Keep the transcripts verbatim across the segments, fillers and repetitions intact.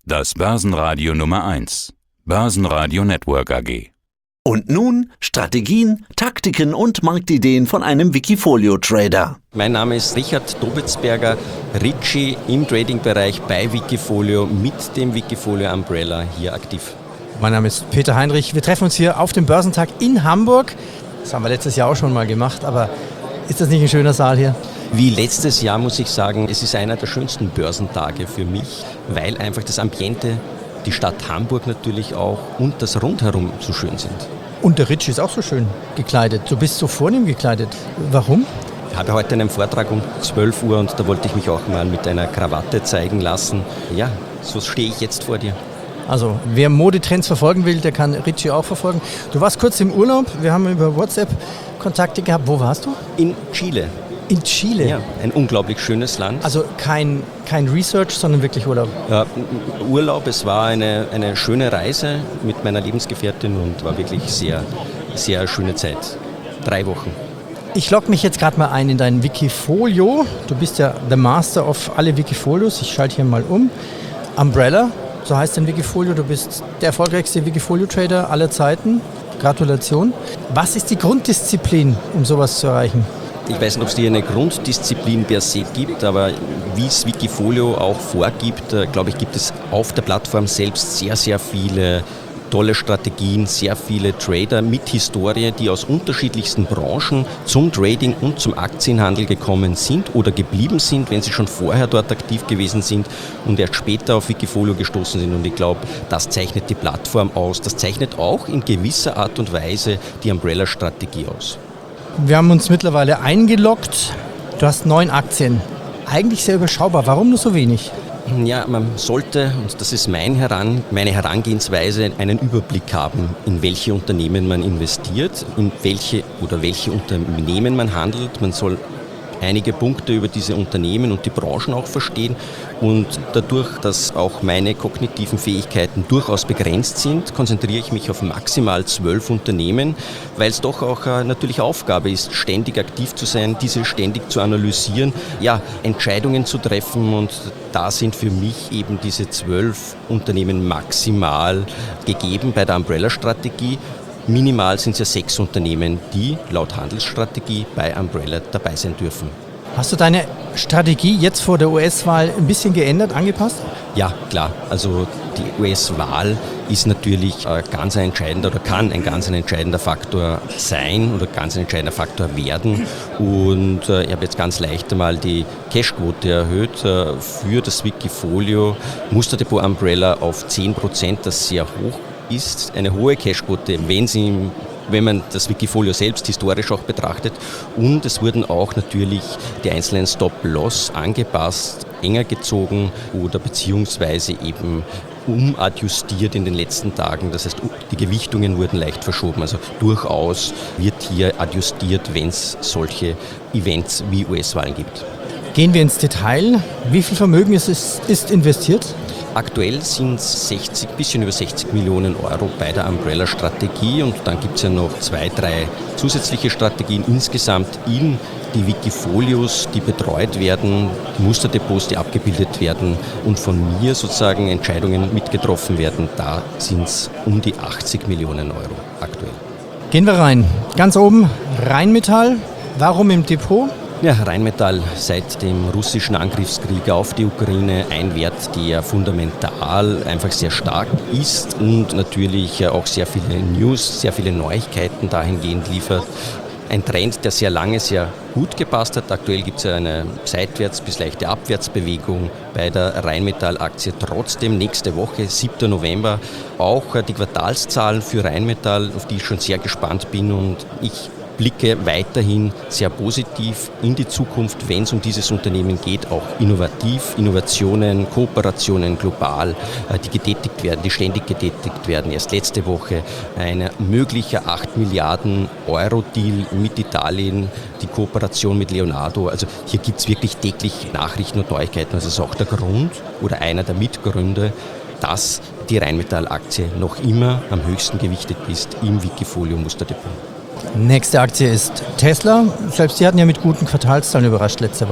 Das Börsenradio Nummer eins. Börsenradio Network A G. Und nun Strategien, Taktiken und Marktideen von einem Wikifolio-Trader. Mein Name ist Richard Dobitzberger, Ritchie im Trading-Bereich bei Wikifolio mit dem Wikifolio Umbrella hier aktiv. Mein Name ist Peter Heinrich. Wir treffen uns hier auf dem Börsentag in Hamburg. Das haben wir letztes Jahr auch schon mal gemacht, aber ist das nicht ein schöner Saal hier? Wie letztes Jahr muss ich sagen, es ist einer der schönsten Börsentage für mich, weil einfach das Ambiente, die Stadt Hamburg natürlich auch und das Rundherum so schön sind. Und der Ritchie ist auch so schön gekleidet. Du bist so vornehm gekleidet. Warum? Ich habe heute einen Vortrag um zwölf Uhr und da wollte ich mich auch mal mit einer Krawatte zeigen lassen. Ja, so stehe ich jetzt vor dir. Also wer Modetrends verfolgen will, der kann Ritchie auch verfolgen. Du warst kurz im Urlaub, wir haben über WhatsApp Kontakte gehabt. Wo warst du? In Chile. In Chile? Ja, ein unglaublich schönes Land. Also kein, kein Research, sondern wirklich Urlaub? Ja, Urlaub, es war eine, eine schöne Reise mit meiner Lebensgefährtin und war wirklich sehr, sehr schöne Zeit. Drei Wochen. Ich logge mich jetzt gerade mal ein in dein Wikifolio. Du bist ja the Master of alle Wikifolios. Ich schalte hier mal um. Umbrella, so heißt dein Wikifolio. Du bist der erfolgreichste Wikifolio-Trader aller Zeiten. Gratulation. Was ist die Grunddisziplin, um sowas zu erreichen? Ich weiß nicht, ob es hier eine Grunddisziplin per se gibt, aber wie es Wikifolio auch vorgibt, glaube ich, gibt es auf der Plattform selbst sehr, sehr viele tolle Strategien, sehr viele Trader mit Historie, die aus unterschiedlichsten Branchen zum Trading und zum Aktienhandel gekommen sind oder geblieben sind, wenn sie schon vorher dort aktiv gewesen sind und erst später auf Wikifolio gestoßen sind. Und ich glaube, das zeichnet die Plattform aus. Das zeichnet auch in gewisser Art und Weise die Umbrella-Strategie aus. Wir haben uns mittlerweile eingeloggt. Du hast neun Aktien. Eigentlich sehr überschaubar. Warum nur so wenig? Ja, man sollte, und das ist mein Heran, meine Herangehensweise, einen Überblick haben, in welche Unternehmen man investiert, in welche oder welche Unternehmen man handelt. Man soll einige Punkte über diese Unternehmen und die Branchen auch verstehen und dadurch, dass auch meine kognitiven Fähigkeiten durchaus begrenzt sind, konzentriere ich mich auf maximal zwölf Unternehmen, weil es doch auch äh, natürlich Aufgabe ist, ständig aktiv zu sein, diese ständig zu analysieren, ja, Entscheidungen zu treffen und da sind für mich eben diese zwölf Unternehmen maximal gegeben bei der Umbrella-Strategie. Minimal sind es ja sechs Unternehmen, die laut Handelsstrategie bei Umbrella dabei sein dürfen. Hast du deine Strategie jetzt vor der U S-Wahl ein bisschen geändert, angepasst? Ja, klar. Also die U S-Wahl ist natürlich ein ganz entscheidender oder kann ein ganz entscheidender Faktor sein oder ganz ein entscheidender Faktor werden. Und äh, ich habe jetzt ganz leicht einmal die Cashquote erhöht äh, für das Wikifolio Musterdepot Umbrella auf zehn Prozent, das sehr hoch ist, eine hohe Cashquote, wenn sie, wenn man das Wikifolio selbst historisch auch betrachtet. Und es wurden auch natürlich die einzelnen Stop-Loss angepasst, enger gezogen oder beziehungsweise eben umadjustiert in den letzten Tagen. Das heißt, die Gewichtungen wurden leicht verschoben. Also durchaus wird hier adjustiert, wenn es solche Events wie U S-Wahlen gibt. Gehen wir ins Detail. Wie viel Vermögen ist, ist investiert? Aktuell sind es sechzig, bisschen über sechzig Millionen Euro bei der Umbrella-Strategie und dann gibt es ja noch zwei, drei zusätzliche Strategien insgesamt in die Wikifolios, die betreut werden, die Musterdepots, die abgebildet werden und von mir sozusagen Entscheidungen mitgetroffen werden. Da sind es um die achtzig Millionen Euro aktuell. Gehen wir rein. Ganz oben Rheinmetall. Warum im Depot? Ja, Rheinmetall seit dem russischen Angriffskrieg auf die Ukraine ein Wert, der fundamental einfach sehr stark ist und natürlich auch sehr viele News, sehr viele Neuigkeiten dahingehend liefert. Ein Trend, der sehr lange sehr gut gepasst hat. Aktuell gibt es eine Seitwärts- bis leichte Abwärtsbewegung bei der Rheinmetall-Aktie. Trotzdem nächste Woche, siebter November, auch die Quartalszahlen für Rheinmetall, auf die ich schon sehr gespannt bin und ich blicke weiterhin sehr positiv in die Zukunft, wenn es um dieses Unternehmen geht, auch innovativ, Innovationen, Kooperationen global, die getätigt werden, die ständig getätigt werden. Erst letzte Woche ein möglicher acht Milliarden Euro Deal mit Italien, die Kooperation mit Leonardo. Also hier gibt es wirklich täglich Nachrichten und Neuigkeiten. Also das ist auch der Grund oder einer der Mitgründe, dass die Rheinmetall-Aktie noch immer am höchsten gewichtet ist im Wikifolio Musterdepot. Nächste Aktie ist Tesla. Selbst die hatten ja mit guten Quartalszahlen überrascht letzte Woche.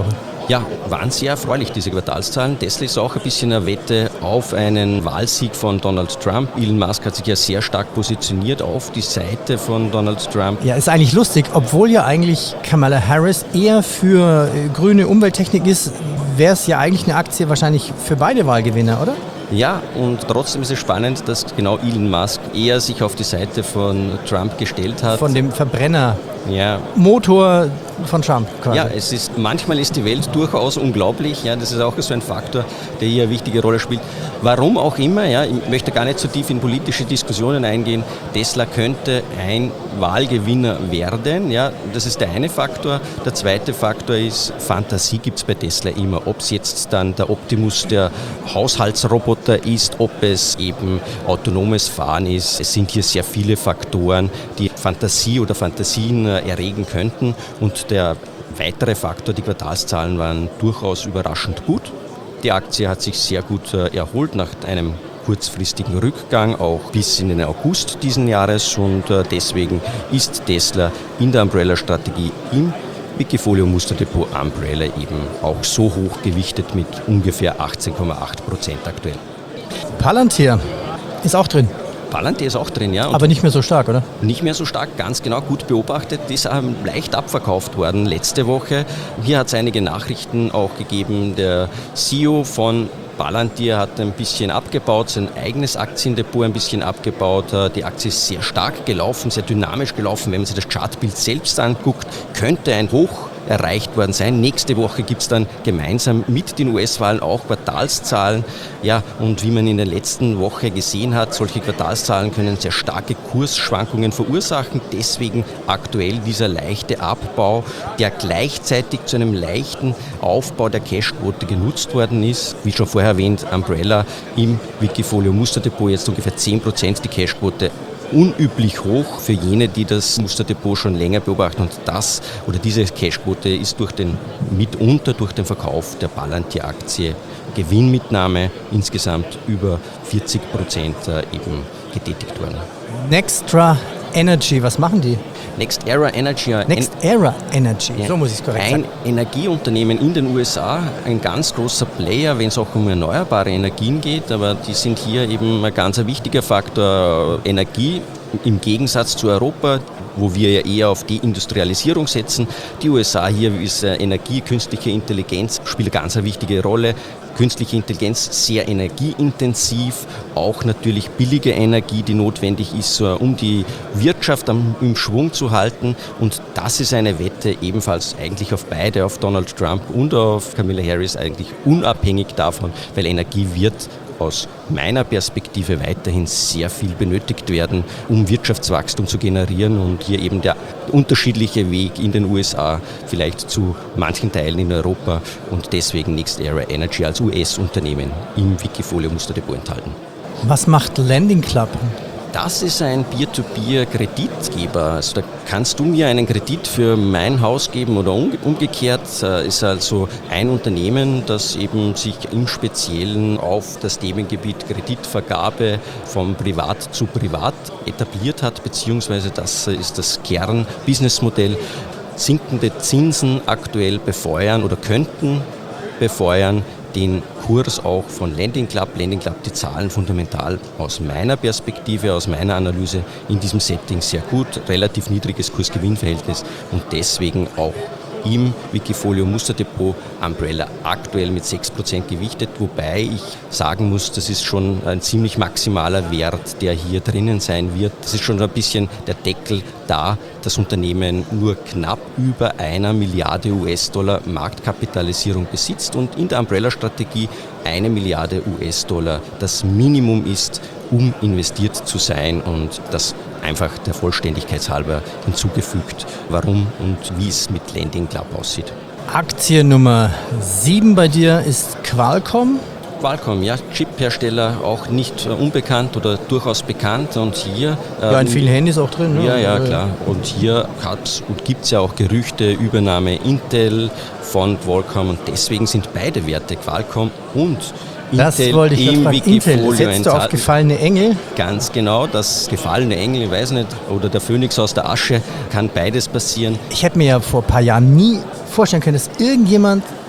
Ja, waren sehr erfreulich, diese Quartalszahlen. Tesla ist auch ein bisschen eine Wette auf einen Wahlsieg von Donald Trump. Elon Musk hat sich ja sehr stark positioniert auf die Seite von Donald Trump. Ja, ist eigentlich lustig, obwohl ja eigentlich Kamala Harris eher für äh, grüne Umwelttechnik ist, wäre es ja eigentlich eine Aktie wahrscheinlich für beide Wahlgewinner, oder? Ja, und trotzdem ist es spannend, dass genau Elon Musk eher sich auf die Seite von Trump gestellt hat. Von dem Verbrenner. Ja. Motor von Trump quasi. Ja, es ist, manchmal ist die Welt durchaus unglaublich. Ja, das ist auch so ein Faktor, der hier eine wichtige Rolle spielt. Warum auch immer, ja, ich möchte gar nicht so tief in politische Diskussionen eingehen. Tesla könnte ein Wahlgewinner werden. Ja, das ist der eine Faktor. Der zweite Faktor ist, Fantasie gibt es bei Tesla immer. Ob es jetzt dann der Optimus, der Haushaltsroboter ist, ob es eben autonomes Fahren ist. Es sind hier sehr viele Faktoren, die Fantasie oder Fantasien erregen könnten. Und der weitere Faktor, die Quartalszahlen waren durchaus überraschend gut. Die Aktie hat sich sehr gut erholt nach einem kurzfristigen Rückgang, auch bis in den August diesen Jahres. Und deswegen ist Tesla in der Umbrella-Strategie im Wikifolio Musterdepot Umbrella eben auch so hoch gewichtet mit ungefähr achtzehn Komma acht Prozent aktuell. Palantir ist auch drin. Palantir ist auch drin, ja. Und aber nicht mehr so stark, oder? Nicht mehr so stark, ganz genau, gut beobachtet. Die ist ähm, leicht abverkauft worden letzte Woche. Hier hat es einige Nachrichten auch gegeben. Der C E O von Palantir hat ein bisschen abgebaut, sein eigenes Aktiendepot ein bisschen abgebaut. Die Aktie ist sehr stark gelaufen, sehr dynamisch gelaufen. Wenn man sich das Chartbild selbst anguckt, könnte ein Hoch erreicht worden sein. Nächste Woche gibt es dann gemeinsam mit den U S-Wahlen auch Quartalszahlen. Ja, und wie man in der letzten Woche gesehen hat, solche Quartalszahlen können sehr starke Kursschwankungen verursachen. Deswegen aktuell dieser leichte Abbau, der gleichzeitig zu einem leichten Aufbau der Cashquote genutzt worden ist. Wie schon vorher erwähnt, Umbrella im Wikifolio Musterdepot jetzt ungefähr zehn Prozent die Cashquote. Unüblich hoch für jene, die das Musterdepot schon länger beobachten. Und das oder diese Cashquote ist durch den, mitunter durch den Verkauf der Palantir-Aktie, Gewinnmitnahme insgesamt über vierzig Prozent eben getätigt worden. Nextra Energy, was machen die? NextEra Energy. NextEra Energy, ja, so muss ich es korrekt ein sagen. Ein Energieunternehmen in den U S A, ein ganz großer Player, wenn es auch um erneuerbare Energien geht, aber die sind hier eben ein ganz wichtiger Faktor. Energie im Gegensatz zu Europa, wo wir ja eher auf die Industrialisierung setzen. Die U S A hier ist Energie, künstliche Intelligenz, spielt eine ganz wichtige Rolle. Künstliche Intelligenz sehr energieintensiv, auch natürlich billige Energie, die notwendig ist, um die Wirtschaft im Schwung zu halten. Und das ist eine Wette ebenfalls eigentlich auf beide, auf Donald Trump und auf Kamala Harris, eigentlich unabhängig davon, weil Energie wird aus meiner Perspektive weiterhin sehr viel benötigt werden, um Wirtschaftswachstum zu generieren und hier eben der unterschiedliche Weg in den U S A vielleicht zu manchen Teilen in Europa und deswegen NextEra Energy als U S-Unternehmen im Wikifolio Musterdepot enthalten. Was macht Lending Club? Das ist ein Peer-to-Peer-Kreditgeber. Also da kannst du mir einen Kredit für mein Haus geben oder umgekehrt. Ist also ein Unternehmen, das eben sich im Speziellen auf das Themengebiet Kreditvergabe von Privat zu Privat etabliert hat, beziehungsweise das ist das Kern-Businessmodell. Sinkende Zinsen aktuell befeuern oder könnten befeuern den Kurs auch von Lending Club. Lending Club, die Zahlen fundamental aus meiner Perspektive, aus meiner Analyse in diesem Setting sehr gut, relativ niedriges Kurs-Gewinn-Verhältnis und deswegen auch im Wikifolio Musterdepot Umbrella aktuell mit sechs Prozent gewichtet, wobei ich sagen muss, das ist schon ein ziemlich maximaler Wert, der hier drinnen sein wird. Das ist schon ein bisschen der Deckel, da das Unternehmen nur knapp über einer Milliarde U S-Dollar Marktkapitalisierung besitzt und in der Umbrella-Strategie eine Milliarde U S-Dollar das Minimum ist, um investiert zu sein und das einfach der Vollständigkeit halber hinzugefügt, warum und wie es mit Lending Club aussieht. Aktie Nummer sieben bei dir ist Qualcomm. Qualcomm, ja, Chip-Hersteller, auch nicht unbekannt oder durchaus bekannt und hier... Ja, in vielen Handys auch drin. Ne? Ja, ja, klar. Und hier gibt es ja auch Gerüchte, Übernahme Intel von Qualcomm und deswegen sind beide Werte, Qualcomm und das Intel wollte ich im fragen. Intel, setzt du auf gefallene Engel? Ganz genau, das gefallene Engel, ich weiß nicht, oder der Phönix aus der Asche, kann beides passieren. Ich hätte mir ja vor ein paar Jahren nie vorstellen können, dass irgendjemand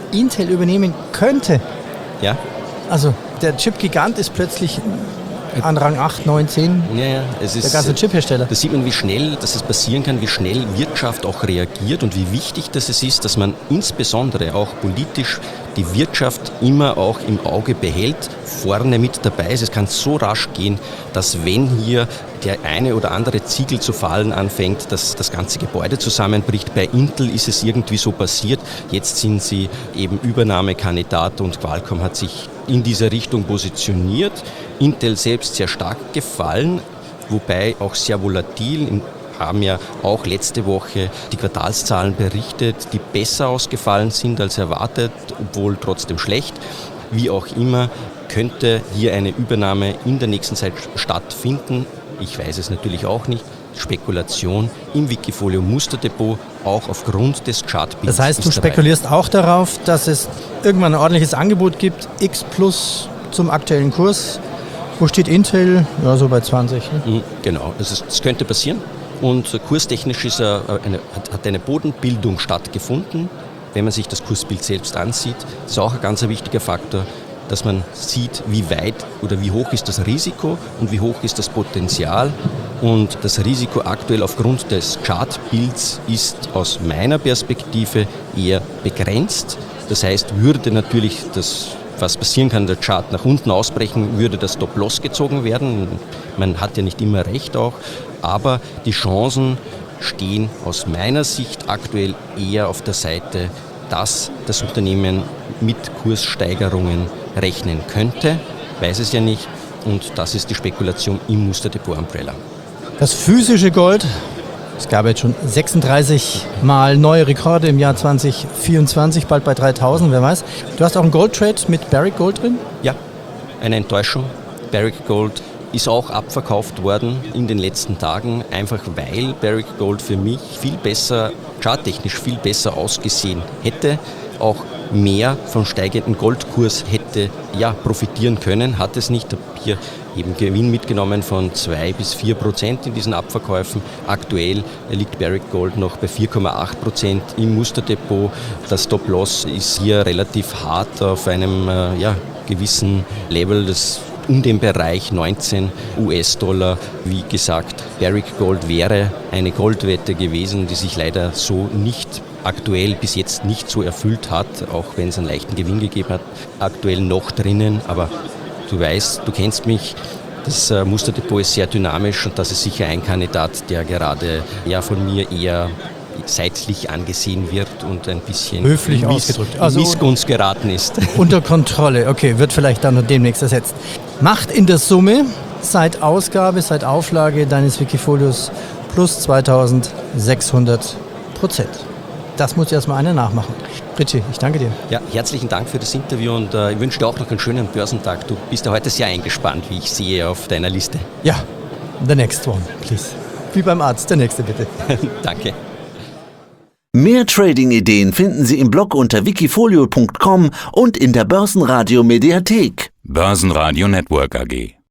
Intel übernehmen könnte. Ja. Also der Chip-Gigant ist plötzlich an Rang acht, neun, zehn. Ja, ja, es Der ist, ganze Chiphersteller. Da sieht man, wie schnell dass es passieren kann, wie schnell Wirtschaft auch reagiert und wie wichtig das es ist, dass man insbesondere auch politisch die Wirtschaft immer auch im Auge behält, vorne mit dabei ist. Es kann so rasch gehen, dass wenn hier der eine oder andere Ziegel zu fallen anfängt, dass das ganze Gebäude zusammenbricht. Bei Intel ist es irgendwie so passiert. Jetzt sind sie eben Übernahmekandidat und Qualcomm hat sich in dieser Richtung positioniert. Intel selbst sehr stark gefallen, wobei auch sehr volatil. Haben ja auch letzte Woche die Quartalszahlen berichtet, die besser ausgefallen sind als erwartet, obwohl trotzdem schlecht. Wie auch immer, könnte hier eine Übernahme in der nächsten Zeit stattfinden. Ich weiß es natürlich auch nicht. Spekulation im Wikifolio Musterdepot, auch aufgrund des Chartbilds. Das heißt, du ist dabei. spekulierst auch darauf, dass es irgendwann ein ordentliches Angebot gibt, X plus zum aktuellen Kurs. Wo steht Intel? Ja, so bei zwanzig. Ne? Genau, das, ist, das könnte passieren. Und kurstechnisch ist eine, hat eine Bodenbildung stattgefunden. Wenn man sich das Kursbild selbst ansieht, ist auch ein ganz wichtiger Faktor, dass man sieht, wie weit oder wie hoch ist das Risiko und wie hoch ist das Potenzial. Und das Risiko aktuell aufgrund des Chartbilds ist aus meiner Perspektive eher begrenzt. Das heißt, würde natürlich das, was passieren kann, der Chart nach unten ausbrechen, würde das Stop-Loss gezogen werden. Man hat ja nicht immer recht auch. Aber die Chancen stehen aus meiner Sicht aktuell eher auf der Seite, dass das Unternehmen mit Kurssteigerungen rechnen könnte. Weiß es ja nicht. Und das ist die Spekulation im Musterdepot Umbrella. Das physische Gold, es gab jetzt schon sechsunddreißig Mal neue Rekorde im Jahr zwanzig vierundzwanzig, bald bei dreitausend, wer weiß. Du hast auch einen Gold-Trade mit Barrick Gold drin? Ja, eine Enttäuschung. Barrick Gold ist auch abverkauft worden in den letzten Tagen, einfach weil Barrick Gold für mich viel besser, charttechnisch viel besser ausgesehen hätte, auch mehr vom steigenden Goldkurs hätte ja, profitieren können, hat es nicht. Ich habe hier eben Gewinn mitgenommen von zwei bis vier Prozent in diesen Abverkäufen. Aktuell liegt Barrick Gold noch bei vier Komma acht Prozent im Musterdepot. Das Stop-Loss ist hier relativ hart auf einem äh, ja, gewissen Level, das um den Bereich neunzehn US-Dollar. Wie gesagt, Barrick Gold wäre eine Goldwette gewesen, die sich leider so nicht aktuell bis jetzt nicht so erfüllt hat, auch wenn es einen leichten Gewinn gegeben hat, aktuell noch drinnen. Aber du weißt, du kennst mich, das äh, Musterdepot ist sehr dynamisch und das ist sicher ein Kandidat, der gerade ja, von mir eher seitlich angesehen wird und ein bisschen höflich in Miss- ausgedrückt. Also Missgunst geraten ist. Unter Kontrolle, okay, wird vielleicht dann noch demnächst ersetzt. Macht in der Summe seit Ausgabe, seit Auflage deines Wikifolios plus zweitausendsechshundert Prozent. Das muss erstmal einer nachmachen. Richie, ich danke dir. Ja, herzlichen Dank für das Interview und äh, ich wünsche dir auch noch einen schönen Börsentag. Du bist ja heute sehr eingespannt, wie ich sehe auf deiner Liste. Ja, the next one, please. Wie beim Arzt, der nächste bitte. Danke. Mehr Trading-Ideen finden Sie im Blog unter wikifolio punkt com und in der Börsenradio Mediathek. Börsenradio Network A G.